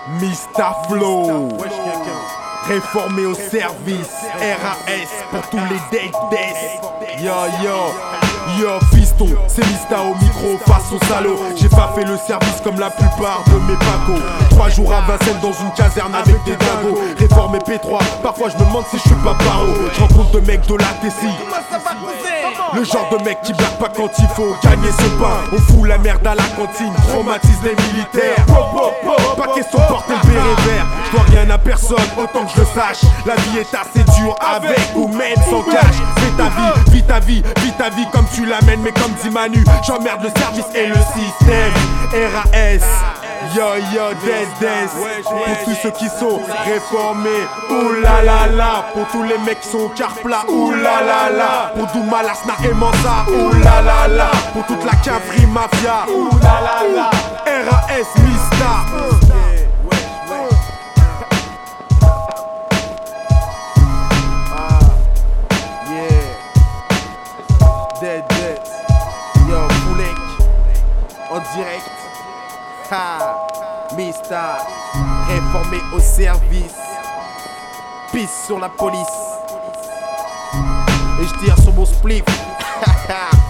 Mista Flow, réformé au service, RAS pour tous les dates. Yo fiston, c'est Mista au micro face au salaud. J'ai pas fait le service comme la plupart de mes pacos. 3 jours à Vincennes dans une caserne avec des dingos. Réformé P3, parfois je me demande si je suis pas paro. Je rencontre de mecs de la Tessie, le genre de mec qui blague pas quand il faut gagner son pain. On fout la merde à la cantine, traumatise les militaires. Pas question de porter le béret vert, je dois rien à personne, autant que je le sache. La vie est assez dure avec ou même sans cash. Fais ta vie, vis ta vie, vis ta vie comme tu l'amènes. Mais comme dit Manu, j'emmerde le service et le système. RAS, dead. Pour tous ceux qui sont réformés, oulalala. Pour tous les mecs qui sont au car plat, oulalala. Pour Douma, Lasna et Mansa, oulalala. Pour toute la cavalerie mafia, oulalala. RAS, Mista. Dead. Yo, Foulek, en direct. Mista, réformé au service. Pisse sur la police. Et je tire sur mon spliff.